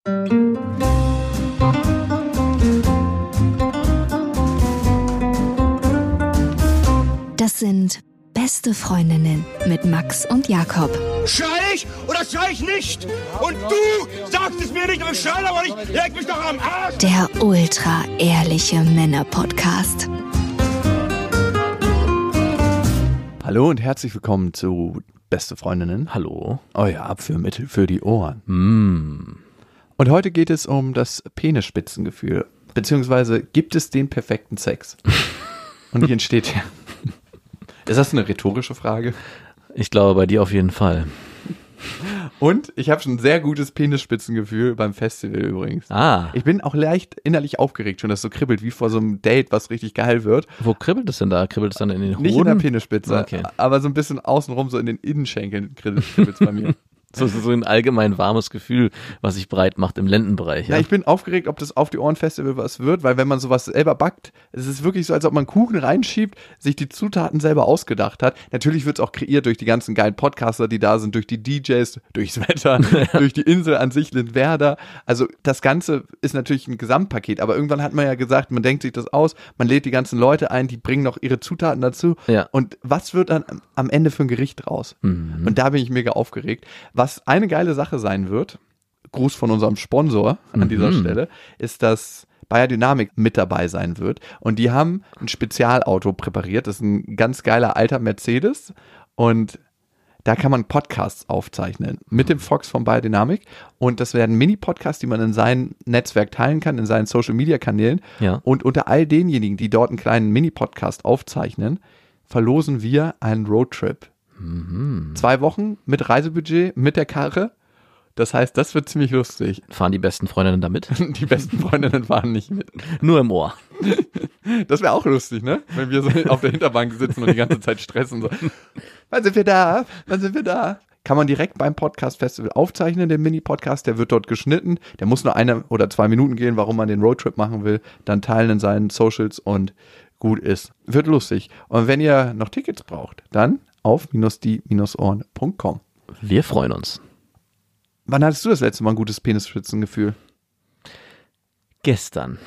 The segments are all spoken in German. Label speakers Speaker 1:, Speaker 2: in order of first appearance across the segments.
Speaker 1: Das sind beste Freundinnen mit Max und Jakob.
Speaker 2: Schrei ich oder schrei ich nicht? Und du sagst es mir nicht, aber ich schrei aber nicht. Leg mich doch am Arsch.
Speaker 1: Der ultra-ehrliche Männer-Podcast.
Speaker 3: Hallo und herzlich willkommen zu Beste Freundinnen.
Speaker 4: Hallo.
Speaker 3: Euer Abführmittel für die Ohren. Und heute geht es um das Penisspitzengefühl. Beziehungsweise gibt es den perfekten Sex? Und wie entsteht der? Ist das eine rhetorische Frage?
Speaker 4: Ich glaube, bei dir auf jeden Fall.
Speaker 3: Und ich habe schon ein sehr gutes Penisspitzengefühl beim Festival übrigens. Ich bin auch leicht innerlich aufgeregt schon, dass es so kribbelt, wie vor so einem Date, was richtig geil wird.
Speaker 4: Wo kribbelt es denn da? Kribbelt es dann in den Hoden?
Speaker 3: Nicht in der Penisspitze,
Speaker 4: Okay.
Speaker 3: aber so ein bisschen außenrum, so in den Innenschenkeln kribbelt es bei mir.
Speaker 4: So ein allgemein warmes Gefühl, was sich breit macht im Lendenbereich.
Speaker 3: Ja, ich bin aufgeregt, ob das auf die Ohren Festival was wird, weil wenn man sowas selber backt, es ist wirklich so, als ob man Kuchen reinschiebt, sich die Zutaten selber ausgedacht hat. Natürlich wird es auch kreiert durch die ganzen geilen Podcaster, die da sind, durch die DJs, durchs Wetter, durch die Insel an sich, Lindwerder. Also das Ganze ist natürlich ein Gesamtpaket, aber irgendwann hat man ja gesagt, man denkt sich das aus, man lädt die ganzen Leute ein, die bringen noch ihre Zutaten dazu.
Speaker 4: Ja.
Speaker 3: Und was wird dann am Ende für ein Gericht raus? Und da bin ich mega aufgeregt. Was eine geile Sache sein wird, Gruß von unserem Sponsor an dieser Stelle, ist, dass Bayer Dynamik mit dabei sein wird. Und die haben ein Spezialauto präpariert. Das ist ein ganz geiler alter Mercedes. Und da kann man Podcasts aufzeichnen mit dem Fox von Bayer Dynamik. Und das werden Mini-Podcasts, die man in seinem Netzwerk teilen kann, in seinen Social-Media-Kanälen.
Speaker 4: Ja.
Speaker 3: Und unter all denjenigen, die dort einen kleinen Mini-Podcast aufzeichnen, verlosen wir einen Roadtrip. 2 Wochen mit Reisebudget, mit der Karre. Das heißt, das wird ziemlich lustig.
Speaker 4: Fahren die besten Freundinnen da mit?
Speaker 3: Die besten Freundinnen fahren nicht mit.
Speaker 4: Nur im Ohr.
Speaker 3: Das wäre auch lustig, ne? Wenn wir so auf der Hinterbank sitzen und die ganze Zeit stressen. So. Wann sind wir da? Wann sind wir da? Kann man direkt beim Podcast-Festival aufzeichnen, den Mini-Podcast. Der wird dort geschnitten. Der muss nur 1 oder 2 Minuten gehen, warum man den Roadtrip machen will. Dann teilen in seinen Socials und gut ist. Wird lustig. Und wenn ihr noch Tickets braucht, dann auf -die-ohren.com.
Speaker 4: Wir freuen uns.
Speaker 3: Wann hattest du das letzte Mal ein gutes Penisspitzengefühl?
Speaker 4: Gestern.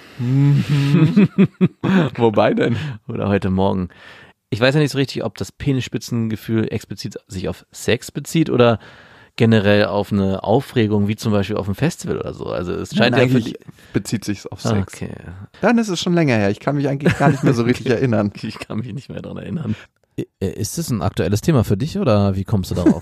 Speaker 3: Wobei denn?
Speaker 4: Oder heute Morgen. Ich weiß ja nicht so richtig, ob das Penisspitzengefühl explizit sich auf Sex bezieht oder generell auf eine Aufregung, wie zum Beispiel auf einem Festival oder so. Also es scheint ja
Speaker 3: eigentlich bezieht sich auf Sex.
Speaker 4: Okay.
Speaker 3: Dann ist es schon länger her. Ich kann mich eigentlich gar nicht mehr so richtig erinnern.
Speaker 4: Ich kann mich nicht mehr daran erinnern.
Speaker 5: Ist das ein aktuelles Thema für dich oder wie kommst du darauf?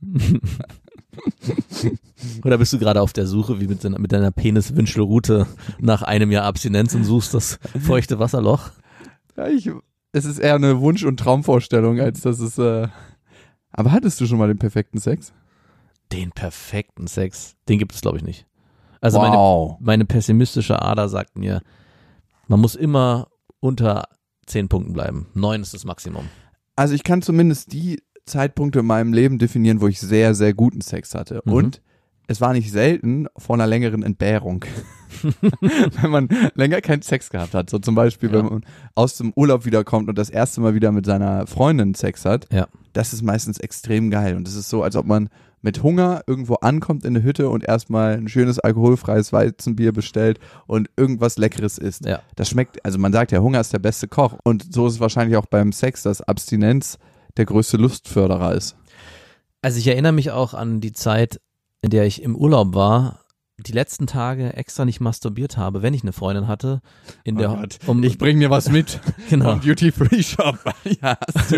Speaker 4: Oder bist du gerade auf der Suche, wie mit deiner Peniswünschelrute nach einem Jahr Abstinenz und suchst das feuchte Wasserloch?
Speaker 3: Ja, es ist eher eine Wunsch- und Traumvorstellung, als dass es... Aber hattest du schon mal den perfekten Sex?
Speaker 4: Den perfekten Sex, den gibt es glaube ich nicht. Also
Speaker 3: wow.
Speaker 4: meine pessimistische Ader sagt mir, man muss immer unter 10 Punkten bleiben. 9 ist das Maximum.
Speaker 3: Also ich kann zumindest die Zeitpunkte in meinem Leben definieren, wo ich sehr, sehr guten Sex hatte. Und es war nicht selten vor einer längeren Entbehrung. Wenn man länger keinen Sex gehabt hat. So zum Beispiel, wenn man aus dem Urlaub wiederkommt und das erste Mal wieder mit seiner Freundin Sex hat.
Speaker 4: Ja.
Speaker 3: Das ist meistens extrem geil. Und es ist so, als ob man mit Hunger irgendwo ankommt in eine Hütte und erstmal ein schönes alkoholfreies Weizenbier bestellt und irgendwas Leckeres isst.
Speaker 4: Ja.
Speaker 3: Das schmeckt, also man sagt ja, Hunger ist der beste Koch. Und so ist es wahrscheinlich auch beim Sex, dass Abstinenz der größte Lustförderer ist.
Speaker 4: Also ich erinnere mich auch an die Zeit, in der ich im Urlaub war, die letzten Tage extra nicht masturbiert habe, wenn ich eine Freundin hatte.
Speaker 3: Ich bring mir was mit
Speaker 4: genau.
Speaker 3: vom Duty-Free-Shop. Ja,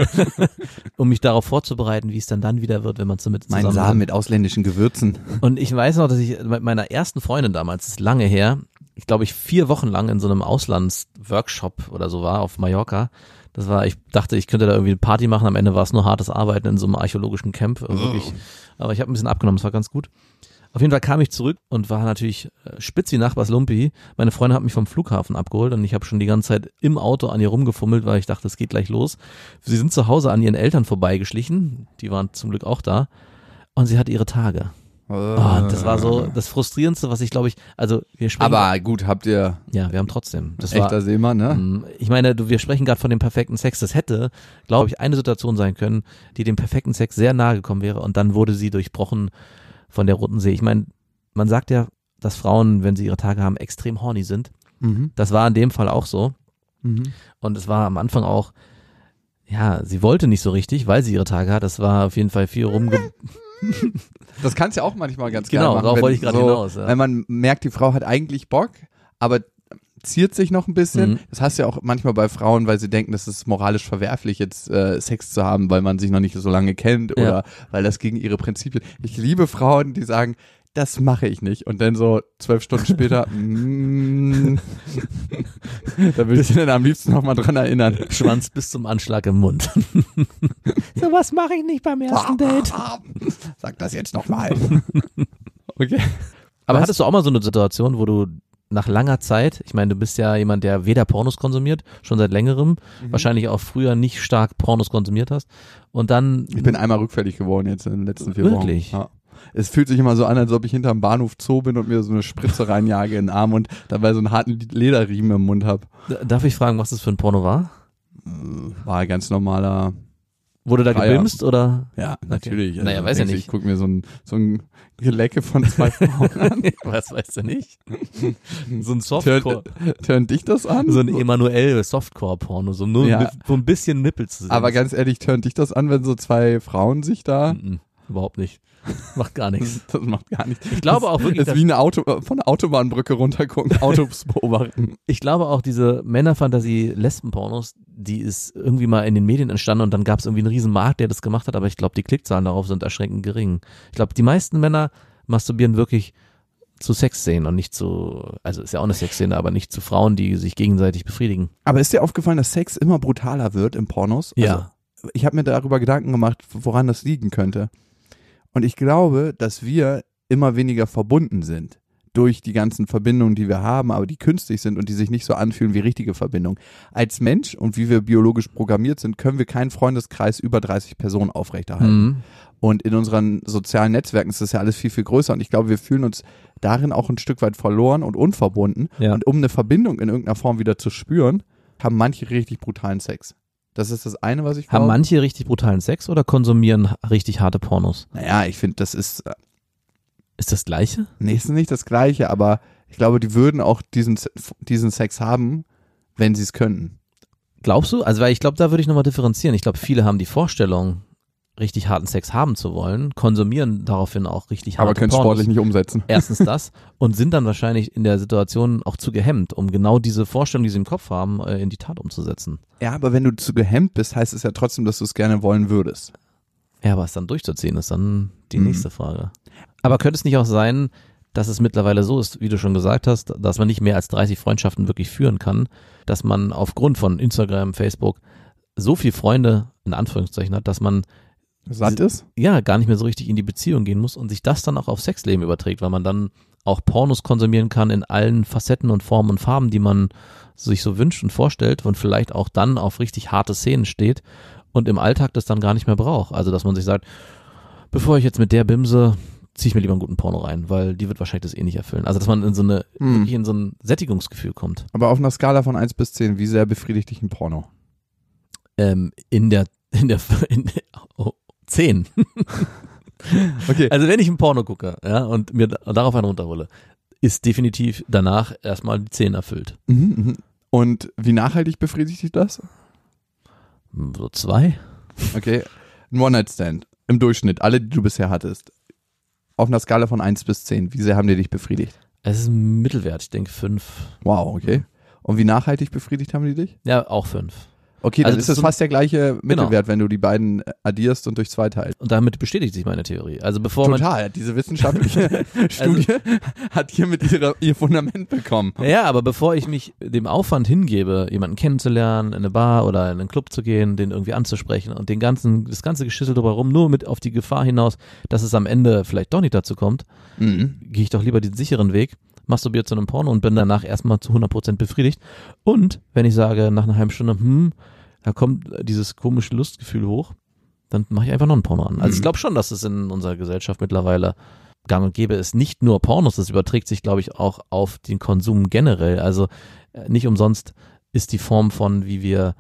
Speaker 4: um mich darauf vorzubereiten, wie es dann wieder wird, wenn man zusammen
Speaker 3: mein Samen mit ausländischen Gewürzen.
Speaker 4: Und ich weiß noch, dass ich mit meiner ersten Freundin damals, das ist lange her, ich glaube 4 Wochen lang in so einem Auslandsworkshop oder so war auf Mallorca. Ich dachte, ich könnte da irgendwie eine Party machen, am Ende war es nur hartes Arbeiten in so einem archäologischen Camp. Wirklich. Aber ich habe ein bisschen abgenommen, das war ganz gut. Auf jeden Fall kam ich zurück und war natürlich spitz wie Nachbars Lumpi. Meine Freundin hat mich vom Flughafen abgeholt und ich habe schon die ganze Zeit im Auto an ihr rumgefummelt, weil ich dachte, es geht gleich los. Sie sind zu Hause an ihren Eltern vorbeigeschlichen, die waren zum Glück auch da und sie hatte ihre Tage. Das war so das Frustrierendste, was ich glaube ich, also wir sprechen.
Speaker 3: Aber gut, habt ihr.
Speaker 4: Ja, wir haben trotzdem. Das
Speaker 3: echter Seemann, ne?
Speaker 4: Ich meine, wir sprechen gerade von dem perfekten Sex. Das hätte, glaube ich, eine Situation sein können, die dem perfekten Sex sehr nahe gekommen wäre und dann wurde sie durchbrochen von der Roten See. Ich meine, man sagt ja, dass Frauen, wenn sie ihre Tage haben, extrem horny sind. Das war in dem Fall auch so. Und es war am Anfang auch, ja, sie wollte nicht so richtig, weil sie ihre Tage hat. Das war auf jeden Fall viel
Speaker 3: Das kannst du ja auch manchmal ganz
Speaker 4: genau,
Speaker 3: geil machen.
Speaker 4: darauf wollte ich gerade hinaus. Ja.
Speaker 3: Wenn man merkt, die Frau hat eigentlich Bock, aber ziert sich noch ein bisschen. Das hast du ja auch manchmal bei Frauen, weil sie denken, das ist moralisch verwerflich, jetzt Sex zu haben, weil man sich noch nicht so lange kennt oder weil das gegen ihre Prinzipien. Ich liebe Frauen, die sagen, das mache ich nicht. Und dann so 12 Stunden später, da will ich sie dann am liebsten nochmal dran erinnern.
Speaker 4: Schwanz bis zum Anschlag im Mund. So was mache ich nicht beim ersten Date.
Speaker 3: Sag das jetzt nochmal. Okay.
Speaker 4: Aber hattest du auch mal so eine Situation, wo du nach langer Zeit, ich meine, du bist ja jemand, der weder Pornos konsumiert, schon seit längerem, wahrscheinlich auch früher nicht stark Pornos konsumiert hast und dann...
Speaker 3: Ich bin einmal rückfällig geworden jetzt in den letzten 4 Wochen.
Speaker 4: Wirklich?
Speaker 3: Ja. Es fühlt sich immer so an, als ob ich hinterm Bahnhof Zoo bin und mir so eine Spritze reinjage in den Arm und dabei so einen harten Lederriemen im Mund habe.
Speaker 4: Darf ich fragen, was das für ein Porno war?
Speaker 3: War ein ganz normaler...
Speaker 4: Wurde da gebimst oder?
Speaker 3: Ja, natürlich.
Speaker 4: Okay. Naja, weiß ja nicht.
Speaker 3: Ich gucke mir so ein Gelecke von 2 Frauen an.
Speaker 4: Was weißt du nicht? So ein Softcore.
Speaker 3: Turnt dich das an?
Speaker 4: So ein Emanuel Softcore-Porno, so nur so ein bisschen Nippel zu sehen.
Speaker 3: Aber ganz ehrlich, turnt dich das an, wenn so 2 Frauen sich da...
Speaker 4: Überhaupt nicht. Macht gar nichts.
Speaker 3: Das macht gar nichts.
Speaker 4: Ich glaube auch wirklich,
Speaker 3: das ist wie von der Autobahnbrücke runtergucken, Autos beobachten.
Speaker 4: Ich glaube auch, diese Männerfantasie-Lesben-Pornos, die ist irgendwie mal in den Medien entstanden und dann gab es irgendwie einen riesen Markt, der das gemacht hat, aber ich glaube, die Klickzahlen darauf sind erschreckend gering. Ich glaube, die meisten Männer masturbieren wirklich zu Sexszenen und nicht zu, also ist ja auch eine Sexszene, aber nicht zu Frauen, die sich gegenseitig befriedigen.
Speaker 3: Aber ist dir aufgefallen, dass Sex immer brutaler wird in Pornos?
Speaker 4: Ja.
Speaker 3: Also, ich habe mir darüber Gedanken gemacht, woran das liegen könnte. Und ich glaube, dass wir immer weniger verbunden sind durch die ganzen Verbindungen, die wir haben, aber die künstlich sind und die sich nicht so anfühlen wie richtige Verbindungen. Als Mensch und wie wir biologisch programmiert sind, können wir keinen Freundeskreis über 30 Personen aufrechterhalten. Und in unseren sozialen Netzwerken ist das ja alles viel, viel größer. Und ich glaube, wir fühlen uns darin auch ein Stück weit verloren und unverbunden.
Speaker 4: Ja.
Speaker 3: Und um eine Verbindung in irgendeiner Form wieder zu spüren, haben manche richtig brutalen Sex. Das ist das eine, was ich glaube.
Speaker 4: Haben manche richtig brutalen Sex oder konsumieren richtig harte Pornos?
Speaker 3: Naja, ich finde, das ist...
Speaker 4: Ist das Gleiche?
Speaker 3: Nee, ist nicht das Gleiche, aber ich glaube, die würden auch diesen Sex haben, wenn sie es könnten.
Speaker 4: Glaubst du? Also, weil ich glaube, da würde ich nochmal differenzieren. Ich glaube, viele haben die Vorstellung, richtig harten Sex haben zu wollen, konsumieren daraufhin auch richtig harte
Speaker 3: Aber können es
Speaker 4: Pornos.
Speaker 3: sportlich nicht umsetzen.
Speaker 4: Erstens das und sind dann wahrscheinlich in der Situation auch zu gehemmt, um genau diese Vorstellung, die sie im Kopf haben, in die Tat umzusetzen.
Speaker 3: Ja, aber wenn du zu gehemmt bist, heißt es ja trotzdem, dass du es gerne wollen würdest.
Speaker 4: Ja, aber es dann durchzuziehen, ist dann die nächste Frage. Aber könnte es nicht auch sein, dass es mittlerweile so ist, wie du schon gesagt hast, dass man nicht mehr als 30 Freundschaften wirklich führen kann, dass man aufgrund von Instagram, Facebook so viele Freunde in Anführungszeichen hat, dass man
Speaker 3: Satt ist?
Speaker 4: Ja, gar nicht mehr so richtig in die Beziehung gehen muss und sich das dann auch auf Sexleben überträgt, weil man dann auch Pornos konsumieren kann in allen Facetten und Formen und Farben, die man sich so wünscht und vorstellt und vielleicht auch dann auf richtig harte Szenen steht und im Alltag das dann gar nicht mehr braucht. Also, dass man sich sagt, bevor ich jetzt mit der Bimse, ziehe ich mir lieber einen guten Porno rein, weil die wird wahrscheinlich das eh nicht erfüllen. Also, dass man in so eine, wirklich in so ein Sättigungsgefühl kommt.
Speaker 3: Aber auf einer Skala von 1 bis 10, wie sehr befriedigt dich ein Porno?
Speaker 4: In der 10.
Speaker 3: Okay.
Speaker 4: Also wenn ich ein Porno gucke, ja, und mir darauf einen runterhole, ist definitiv danach erstmal die 10 erfüllt.
Speaker 3: Und wie nachhaltig befriedigt dich das?
Speaker 4: So 2.
Speaker 3: Okay. Ein One-Night-Stand im Durchschnitt, alle, die du bisher hattest. Auf einer Skala von 1 bis 10, wie sehr haben die dich befriedigt?
Speaker 4: Es ist ein Mittelwert, ich denke 5.
Speaker 3: Wow, okay. Und wie nachhaltig befriedigt haben die dich?
Speaker 4: Ja, auch 5.
Speaker 3: Okay, dann
Speaker 4: Also
Speaker 3: ist das
Speaker 4: so
Speaker 3: fast der gleiche Mittelwert, wenn du die beiden addierst und durch 2 teilst.
Speaker 4: Und damit bestätigt sich meine Theorie. Also bevor
Speaker 3: Total, diese wissenschaftliche Studie hat hiermit ihr Fundament bekommen.
Speaker 4: Ja, aber bevor ich mich dem Aufwand hingebe, jemanden kennenzulernen, in eine Bar oder in einen Club zu gehen, den irgendwie anzusprechen und das ganze Geschissel drumherum, nur mit auf die Gefahr hinaus, dass es am Ende vielleicht doch nicht dazu kommt, gehe ich doch lieber den sicheren Weg, masturbiere zu einem Porno und bin danach erstmal zu 100% befriedigt. Und wenn ich sage, nach einer halben Stunde, da kommt dieses komische Lustgefühl hoch, dann mache ich einfach noch ein Porno an. Also ich glaube schon, dass es in unserer Gesellschaft mittlerweile gang und gäbe ist. Nicht nur Pornos, das überträgt sich, glaube ich, auch auf den Konsum generell. Also nicht umsonst ist die Form von, wie wir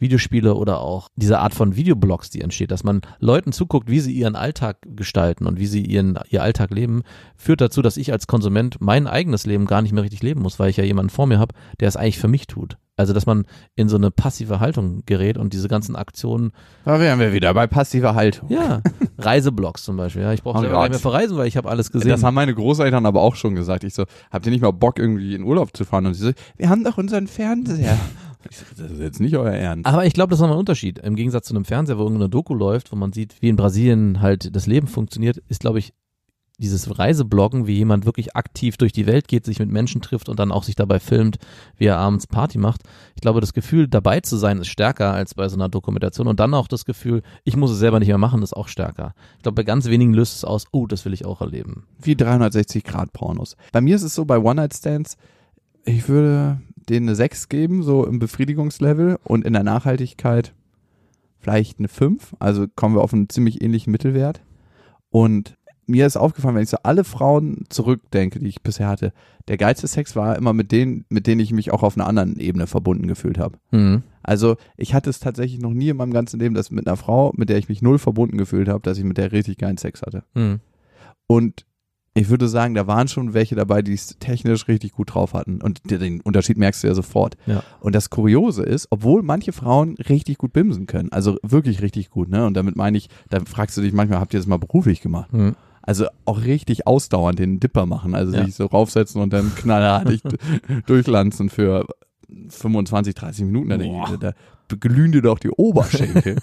Speaker 4: Videospiele oder auch diese Art von Videoblogs, die entsteht, dass man Leuten zuguckt, wie sie ihren Alltag gestalten und wie sie ihr Alltag leben, führt dazu, dass ich als Konsument mein eigenes Leben gar nicht mehr richtig leben muss, weil ich ja jemanden vor mir habe, der es eigentlich für mich tut. Also, dass man in so eine passive Haltung gerät und diese ganzen Aktionen.
Speaker 3: Da wären wir wieder bei passiver Haltung.
Speaker 4: Ja, Reiseblogs zum Beispiel. Ja, ich brauche selber gar nicht mehr verreisen, weil ich habe alles gesehen.
Speaker 3: Das haben meine Großeltern aber auch schon gesagt. Ich so, habt ihr nicht mal Bock, irgendwie in Urlaub zu fahren? Und sie so, wir haben doch unseren Fernseher. Ich so, das ist jetzt nicht euer Ernst.
Speaker 4: Aber ich glaube, das ist nochmal ein Unterschied. Im Gegensatz zu einem Fernseher, wo irgendeine Doku läuft, wo man sieht, wie in Brasilien halt das Leben funktioniert, ist, glaube ich, dieses Reisebloggen, wie jemand wirklich aktiv durch die Welt geht, sich mit Menschen trifft und dann auch sich dabei filmt, wie er abends Party macht. Ich glaube, das Gefühl, dabei zu sein, ist stärker als bei so einer Dokumentation. Und dann auch das Gefühl, ich muss es selber nicht mehr machen, ist auch stärker. Ich glaube, bei ganz wenigen löst es aus, oh, das will ich auch erleben.
Speaker 3: Wie 360-Grad-Pornos. Bei mir ist es so, bei One-Night-Stands, ich würde denen eine 6 geben, so im Befriedigungslevel, und in der Nachhaltigkeit vielleicht eine 5. Also kommen wir auf einen ziemlich ähnlichen Mittelwert. Und mir ist aufgefallen, wenn ich so alle Frauen zurückdenke, die ich bisher hatte, der geilste Sex war immer mit denen ich mich auch auf einer anderen Ebene verbunden gefühlt habe.
Speaker 4: Mhm.
Speaker 3: Also ich hatte es tatsächlich noch nie in meinem ganzen Leben, dass mit einer Frau, mit der ich mich null verbunden gefühlt habe, dass ich mit der richtig geilen Sex hatte.
Speaker 4: Mhm.
Speaker 3: Und ich würde sagen, da waren schon welche dabei, die es technisch richtig gut drauf hatten. Und den Unterschied merkst du ja sofort.
Speaker 4: Ja.
Speaker 3: Und das Kuriose ist, obwohl manche Frauen richtig gut bimsen können, also wirklich richtig gut, ne? Und damit meine ich, da fragst du dich manchmal, habt ihr das mal beruflich gemacht?
Speaker 4: Mhm.
Speaker 3: Also auch richtig ausdauernd den Dipper machen, also
Speaker 4: Ja.
Speaker 3: sich so raufsetzen und dann knallhartig durchlanzen für 25, 30 Minuten. Da denke ich, da glühen dir doch die Oberschenkel.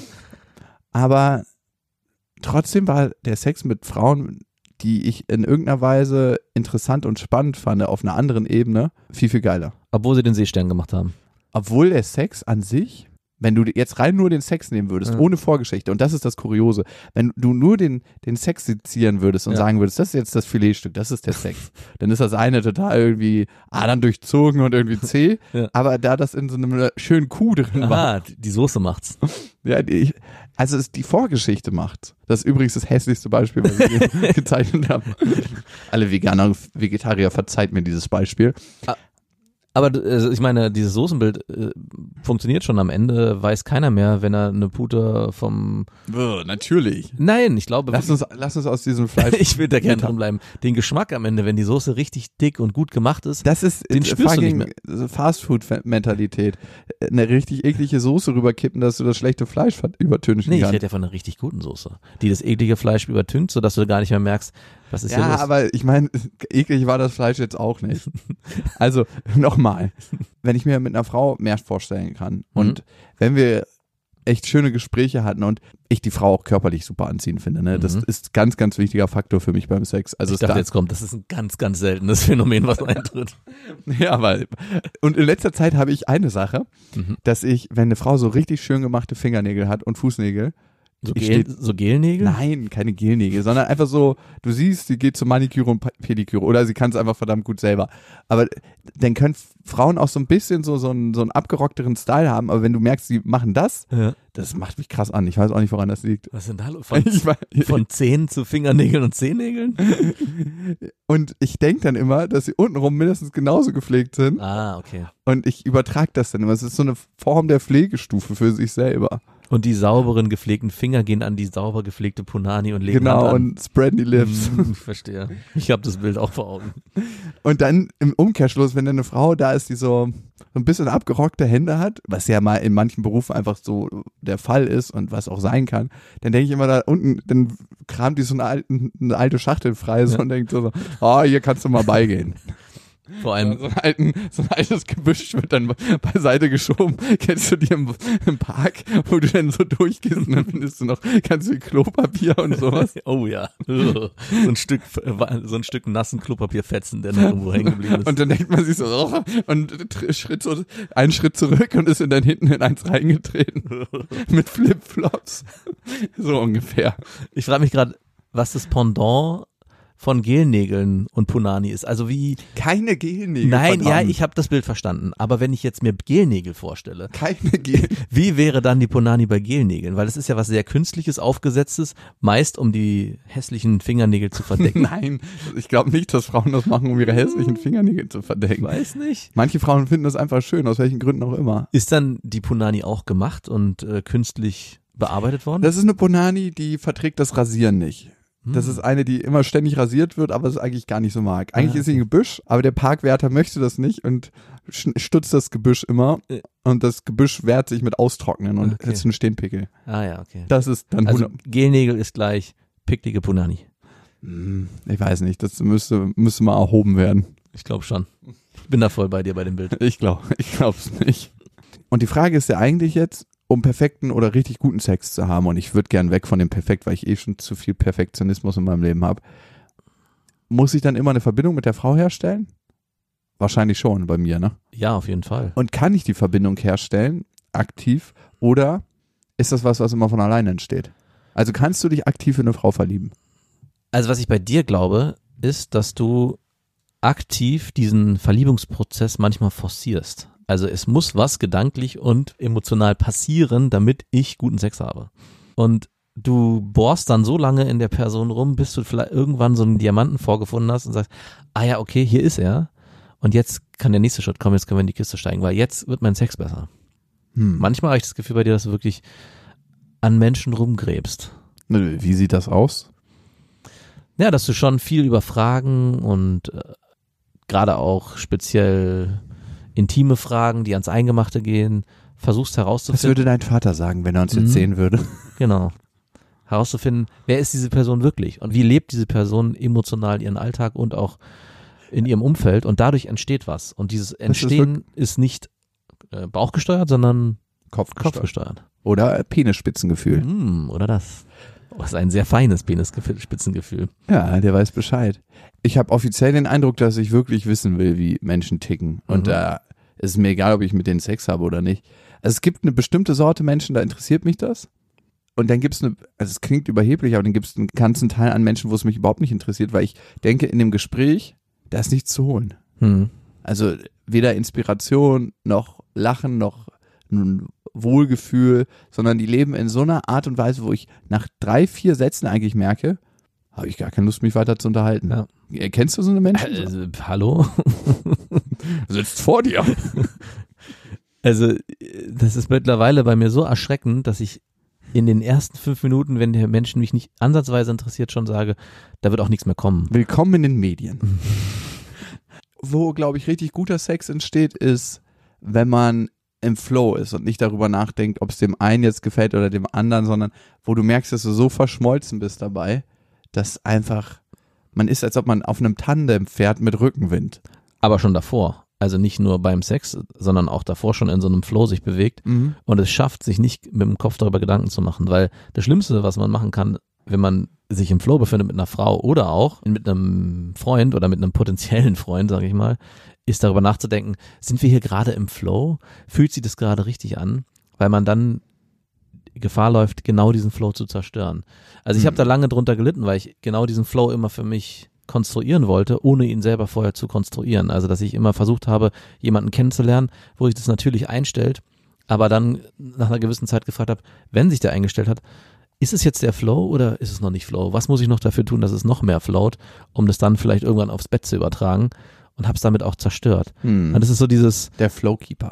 Speaker 3: Aber trotzdem war der Sex mit Frauen, die ich in irgendeiner Weise interessant und spannend fand, auf einer anderen Ebene, viel, viel geiler.
Speaker 4: Obwohl sie den Seestern gemacht haben.
Speaker 3: Obwohl der Sex an sich, wenn du jetzt rein nur den Sex nehmen würdest, ohne Vorgeschichte, und das ist das Kuriose, wenn du nur den Sex sezieren würdest und sagen würdest, das ist jetzt das Filetstück, das ist der Sex, dann ist das eine total irgendwie Adern durchzogen und irgendwie zäh, aber da das in so einem schönen Kuh drin war.
Speaker 4: Die Soße macht's.
Speaker 3: Ja, also die Vorgeschichte macht. Das ist übrigens das hässlichste Beispiel, was ich hier gezeichnet habe. Alle Veganer und Vegetarier, verzeiht mir dieses Beispiel.
Speaker 4: Aber also ich meine, dieses Soßenbild funktioniert schon am Ende, weiß keiner mehr, wenn er eine Pute vom...
Speaker 3: Natürlich.
Speaker 4: Nein, ich glaube...
Speaker 3: Lass uns aus diesem Fleisch...
Speaker 4: Ich will da gerne drin bleiben. Den Geschmack am Ende, wenn die Soße richtig dick und gut gemacht ist,
Speaker 3: das ist
Speaker 4: den spürst du nicht mehr.
Speaker 3: Fastfood-Mentalität. Eine richtig eklige Soße rüberkippen, dass du das schlechte Fleisch übertünchen
Speaker 4: Nee, ich
Speaker 3: kannst.
Speaker 4: rede ja von einer richtig guten Soße, die das eklige Fleisch übertüncht, sodass du gar nicht mehr merkst, was ist hier los.
Speaker 3: Ja, aber ich meine, eklig war das Fleisch jetzt auch nicht. Also, nochmal, wenn ich mir mit einer Frau mehr vorstellen kann und wenn wir echt schöne Gespräche hatten und ich die Frau auch körperlich super anziehend finde, ne? Das ist ganz, ganz wichtiger Faktor für mich beim Sex. Also
Speaker 4: ich dachte, jetzt kommt, das ist ein ganz, ganz seltenes Phänomen, was eintritt.
Speaker 3: Ja, und in letzter Zeit habe ich eine Sache, dass ich, wenn eine Frau so richtig schön gemachte Fingernägel hat und Fußnägel,
Speaker 4: So Gelnägel?
Speaker 3: Nein, keine Gelnägel, sondern einfach so, du siehst, sie geht zur Maniküre und Pediküre oder sie kann es einfach verdammt gut selber. Aber dann können Frauen auch so ein bisschen so einen abgerockteren Style haben, aber wenn du merkst, sie machen das, das macht mich krass an. Ich weiß auch nicht, woran das liegt.
Speaker 4: Was sind da los? Von Zehen zu Fingernägeln und Zehennägeln?
Speaker 3: Und ich denke dann immer, dass sie untenrum mindestens genauso gepflegt sind.
Speaker 4: Ah, okay.
Speaker 3: Und ich übertrage das dann immer. Es ist so eine Form der Pflegestufe für sich selber.
Speaker 4: Und die sauberen, gepflegten Finger gehen an die sauber gepflegte Punani und legen
Speaker 3: Genau,
Speaker 4: Hand an.
Speaker 3: und spreaden die Lips.
Speaker 4: Ich verstehe. Ich habe das Bild auch vor Augen.
Speaker 3: Und dann im Umkehrschluss, wenn dann eine Frau da ist, die so ein bisschen abgerockte Hände hat, was ja mal in manchen Berufen einfach so der Fall ist und was auch sein kann, dann denke ich immer da unten, dann kramt die so eine alte Schachtel frei so und denkt so, hier kannst du mal beigehen.
Speaker 4: Vor allem
Speaker 3: So ein altes Gebüsch wird dann beiseite geschoben. Kennst du die im Park, wo du dann so durchgehst und dann findest du noch ganz viel Klopapier und sowas?
Speaker 4: Oh ja. So ein Stück nassen Klopapierfetzen, der noch irgendwo hängen geblieben ist.
Speaker 3: Und dann denkt man sich so, und einen Schritt zurück und ist dann hinten in eins reingetreten. Mit Flipflops. So ungefähr.
Speaker 4: Ich frage mich gerade, was das Pendant von Gelnägeln und Punani ist. Also wie...
Speaker 3: Keine Gelnägel.
Speaker 4: Nein, ja,
Speaker 3: verdammt.
Speaker 4: ich habe das Bild verstanden. Aber wenn ich jetzt mir Gelnägel vorstelle,
Speaker 3: Keine Gel.
Speaker 4: wie wäre dann die Punani bei Gelnägeln? Weil es ist ja was sehr Künstliches, Aufgesetztes, meist um die hässlichen Fingernägel zu verdecken.
Speaker 3: Nein, ich glaube nicht, dass Frauen das machen, um ihre hässlichen Fingernägel zu verdecken.
Speaker 4: Weiß nicht.
Speaker 3: Manche Frauen finden das einfach schön, aus welchen Gründen auch immer.
Speaker 4: Ist dann die Punani auch gemacht und künstlich bearbeitet worden?
Speaker 3: Das ist eine Punani, die verträgt das Rasieren nicht. Das ist eine, die immer ständig rasiert wird, aber es eigentlich gar nicht so mag. Eigentlich ist sie ein Gebüsch, aber der Parkwärter möchte das nicht und stutzt das Gebüsch immer. Und das Gebüsch wehrt sich mit Austrocknen und
Speaker 4: Okay.
Speaker 3: ist ein Stehenpickel.
Speaker 4: Ah ja, okay.
Speaker 3: Das ist dann
Speaker 4: Also Gelnägel ist gleich picklige Punani.
Speaker 3: ich weiß nicht, das müsste mal erhoben werden.
Speaker 4: Ich glaube schon. Ich bin da voll bei dir bei dem Bild.
Speaker 3: Ich glaube es nicht. Und die Frage ist ja eigentlich jetzt, um perfekten oder richtig guten Sex zu haben, und ich würde gern weg von dem Perfekt, weil ich schon zu viel Perfektionismus in meinem Leben habe, muss ich dann immer eine Verbindung mit der Frau herstellen? Wahrscheinlich schon bei mir, ne?
Speaker 4: Ja, auf jeden Fall.
Speaker 3: Und kann ich die Verbindung herstellen, aktiv, oder ist das was immer von alleine entsteht? Also kannst du dich aktiv in eine Frau verlieben?
Speaker 4: Also was ich bei dir glaube, ist, dass du aktiv diesen Verliebungsprozess manchmal forcierst. Also es muss was gedanklich und emotional passieren, damit ich guten Sex habe. Und du bohrst dann so lange in der Person rum, bis du vielleicht irgendwann so einen Diamanten vorgefunden hast und sagst, ah ja, okay, hier ist er. Und jetzt kann der nächste Schritt kommen, jetzt können wir in die Kiste steigen, weil jetzt wird mein Sex besser. Manchmal habe ich das Gefühl bei dir, dass du wirklich an Menschen rumgräbst.
Speaker 3: Wie sieht das aus?
Speaker 4: Ja, dass du schon viel über Fragen und gerade auch speziell intime Fragen, die ans Eingemachte gehen, versuchst
Speaker 3: Was
Speaker 4: herauszufinden.
Speaker 3: würde dein Vater sagen, wenn er uns jetzt sehen würde?
Speaker 4: Genau. Herauszufinden, wer ist diese Person wirklich und wie lebt diese Person emotional ihren Alltag und auch in ihrem Umfeld und dadurch entsteht was. Und dieses Entstehen ist nicht bauchgesteuert, sondern kopfgesteuert.
Speaker 3: Oder Penisspitzengefühl.
Speaker 4: Oder das. Das ist ein sehr feines Penisspitzengefühl.
Speaker 3: Ja, der weiß Bescheid. Ich habe offiziell den Eindruck, dass ich wirklich wissen will, wie Menschen ticken. Und da ist es mir egal, ob ich mit denen Sex habe oder nicht. Also es gibt eine bestimmte Sorte Menschen, da interessiert mich das. Und dann gibt es also es klingt überheblich, aber dann gibt es einen ganzen Teil an Menschen, wo es mich überhaupt nicht interessiert, weil ich denke, in dem Gespräch, da ist nichts zu holen. Also weder Inspiration, noch Lachen, noch ein Wohlgefühl, sondern die leben in so einer Art und Weise, wo ich nach 3-4 Sätzen eigentlich merke, habe ich gar keine Lust, mich weiter zu unterhalten.
Speaker 4: Ja.
Speaker 3: Kennst du so eine Menschen?
Speaker 4: Hallo?
Speaker 3: Sitzt vor dir.
Speaker 4: Also das ist mittlerweile bei mir so erschreckend, dass ich in den ersten 5 Minuten, wenn der Mensch mich nicht ansatzweise interessiert, schon sage, da wird auch nichts mehr kommen.
Speaker 3: Willkommen in den Medien. Wo, glaube ich, richtig guter Sex entsteht, ist, wenn man im Flow ist und nicht darüber nachdenkt, ob es dem einen jetzt gefällt oder dem anderen, sondern wo du merkst, dass du so verschmolzen bist dabei, dass einfach, man ist, als ob man auf einem Tandem fährt mit Rückenwind.
Speaker 4: Aber schon davor. Also nicht nur beim Sex, sondern auch davor schon in so einem Flow sich bewegt und es schafft, sich nicht mit dem Kopf darüber Gedanken zu machen, weil das Schlimmste, was man machen kann, wenn man sich im Flow befindet mit einer Frau oder auch mit einem Freund oder mit einem potenziellen Freund, sage ich mal, ist darüber nachzudenken, sind wir hier gerade im Flow? Fühlt sich das gerade richtig an? Weil man dann Gefahr läuft, genau diesen Flow zu zerstören. Also ich habe da lange drunter gelitten, weil ich genau diesen Flow immer für mich konstruieren wollte, ohne ihn selber vorher zu konstruieren. Also dass ich immer versucht habe, jemanden kennenzulernen, wo sich das natürlich einstellt, aber dann nach einer gewissen Zeit gefragt habe, wenn sich der eingestellt hat, ist es jetzt der Flow oder ist es noch nicht Flow? Was muss ich noch dafür tun, dass es noch mehr flowt, um das dann vielleicht irgendwann aufs Bett zu übertragen? Und habe es damit auch zerstört. Und das ist so
Speaker 3: Der Flowkeeper.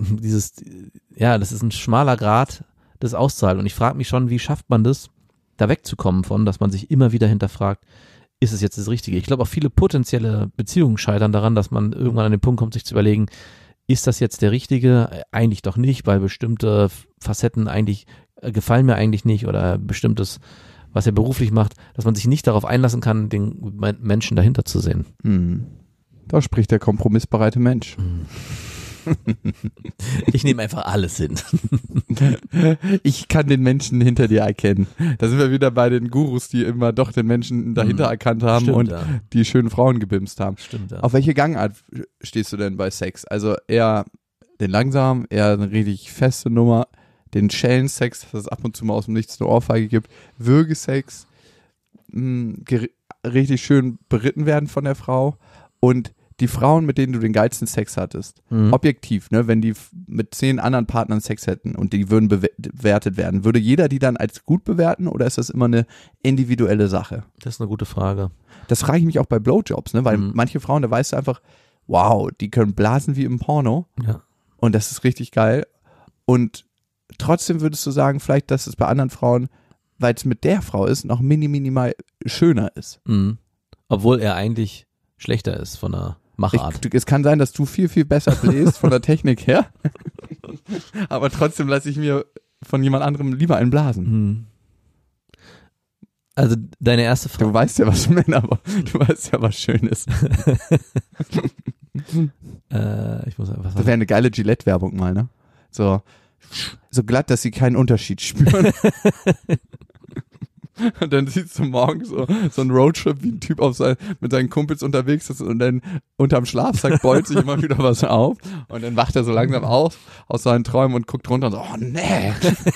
Speaker 4: Ja, das ist ein schmaler Grat, das auszuhalten. Und ich frage mich schon, wie schafft man das, da wegzukommen von, dass man sich immer wieder hinterfragt, ist es jetzt das Richtige? Ich glaube, auch viele potenzielle Beziehungen scheitern daran, dass man irgendwann an den Punkt kommt, sich zu überlegen, ist das jetzt der Richtige? Eigentlich doch nicht, weil bestimmte Facetten eigentlich gefallen mir eigentlich nicht oder bestimmtes, was er beruflich macht, dass man sich nicht darauf einlassen kann, den Menschen dahinter zu sehen.
Speaker 3: Da spricht der kompromissbereite Mensch.
Speaker 4: Ich nehme einfach alles hin.
Speaker 3: Ich kann den Menschen hinter dir erkennen. Da sind wir wieder bei den Gurus, die immer doch den Menschen dahinter erkannt haben.
Speaker 4: Stimmt,
Speaker 3: und
Speaker 4: ja.
Speaker 3: die schönen Frauen gebimst haben.
Speaker 4: Stimmt, ja.
Speaker 3: Auf welche Gangart stehst du denn bei Sex? Also eher den langsamen, eher eine richtig feste Nummer, den Schellensex, dass es ab und zu mal aus dem Nichts eine Ohrfeige gibt, Würgesex, richtig schön beritten werden von der Frau und die Frauen, mit denen du den geilsten Sex hattest, objektiv, ne, wenn die mit 10 anderen Partnern Sex hätten und die würden bewertet werden, würde jeder die dann als gut bewerten oder ist das immer eine individuelle Sache?
Speaker 4: Das ist eine gute Frage.
Speaker 3: Das frage ich mich auch bei Blowjobs, ne, weil manche Frauen, da weißt du einfach, wow, die können blasen wie im Porno und das ist richtig geil und trotzdem würdest du sagen, vielleicht, dass es bei anderen Frauen, weil es mit der Frau ist, noch minimal schöner ist.
Speaker 4: Obwohl er eigentlich schlechter ist von der Machart.
Speaker 3: Es kann sein, dass du viel besser bläst von der Technik her, aber trotzdem lasse ich mir von jemand anderem lieber einen blasen.
Speaker 4: Also deine erste Frage.
Speaker 3: Du weißt ja, was du weißt ja, was schön ist.
Speaker 4: Ich muss einfach sagen.
Speaker 3: Das wäre eine geile Gillette-Werbung mal, ne? So glatt, dass sie keinen Unterschied spüren. Und dann siehst du morgens so einen Roadtrip, wie ein Typ mit seinen Kumpels unterwegs ist und dann unterm Schlafsack beult sich immer wieder was auf und dann wacht er so langsam auf aus seinen Träumen und guckt runter und so, oh nee.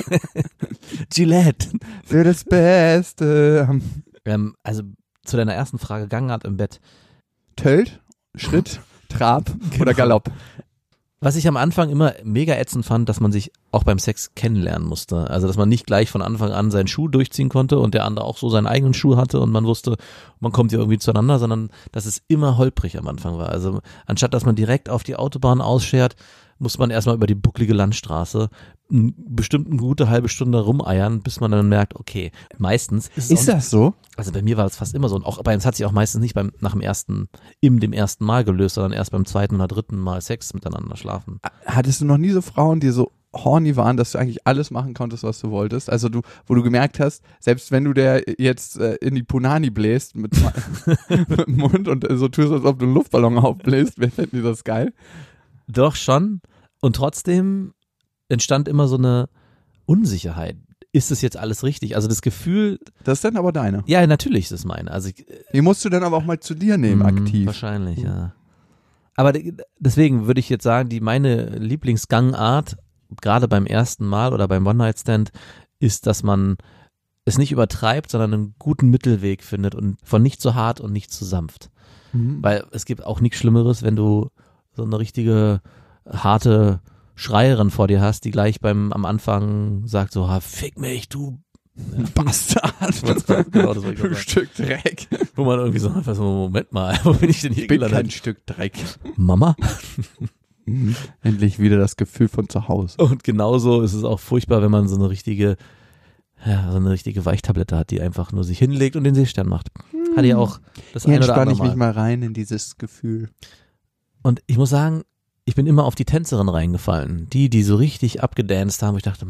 Speaker 4: Gillette.
Speaker 3: Für das Beste.
Speaker 4: Also zu deiner ersten Frage, Gangart im Bett.
Speaker 3: Tölt, Schritt, Trab oder Galopp?
Speaker 4: Was ich am Anfang immer mega ätzend fand, dass man sich auch beim Sex kennenlernen musste. Also, dass man nicht gleich von Anfang an seinen Schuh durchziehen konnte und der andere auch so seinen eigenen Schuh hatte und man wusste, man kommt hier irgendwie zueinander, sondern dass es immer holprig am Anfang war. Also, anstatt dass man direkt auf die Autobahn ausschert, muss man erstmal über die bucklige Landstraße bestimmt eine gute halbe Stunde rumeiern, bis man dann merkt, okay, meistens ist es
Speaker 3: das so?
Speaker 4: Also bei mir war das fast immer so und auch bei uns hat sich auch meistens nicht dem ersten Mal gelöst, sondern erst beim zweiten oder dritten Mal Sex miteinander schlafen.
Speaker 3: Hattest du noch nie so Frauen, die so horny waren, dass du eigentlich alles machen konntest, was du wolltest? Also wo du gemerkt hast, selbst wenn du der jetzt in die Punani bläst mit dem Mund und so tust, als ob du einen Luftballon aufbläst, fänden die das geil?
Speaker 4: Doch schon. Und trotzdem entstand immer so eine Unsicherheit. Ist das jetzt alles richtig? Also das Gefühl.
Speaker 3: Das ist dann aber deine.
Speaker 4: Ja, natürlich ist es meine. Also
Speaker 3: die musst du dann aber auch mal zu dir nehmen, aktiv.
Speaker 4: Wahrscheinlich, ja. Aber deswegen würde ich jetzt sagen, meine Lieblingsgangart, gerade beim ersten Mal oder beim One-Night-Stand, ist, dass man es nicht übertreibt, sondern einen guten Mittelweg findet und von nicht zu hart und nicht zu sanft. Weil es gibt auch nichts Schlimmeres, wenn du so eine richtige harte Schreierin vor dir hast, die gleich am Anfang sagt so, fick mich, du
Speaker 3: Bastard.
Speaker 4: Genau, das wollte ich
Speaker 3: Stück Dreck.
Speaker 4: Wo man irgendwie so, Moment mal, wo bin ich denn hier gelandet?
Speaker 3: Ich bin kein Stück Dreck.
Speaker 4: Mama?
Speaker 3: Endlich wieder das Gefühl von zu Hause.
Speaker 4: Und genauso ist es auch furchtbar, wenn man so eine richtige Weichtablette hat, die einfach nur sich hinlegt und den Seestern macht. Hatte ja auch das eine oder andere Mal.
Speaker 3: Entspanne ich mich mal rein in dieses Gefühl.
Speaker 4: Und ich muss sagen, ich bin immer auf die Tänzerin reingefallen. Die so richtig abgedanced haben, wo ich dachte,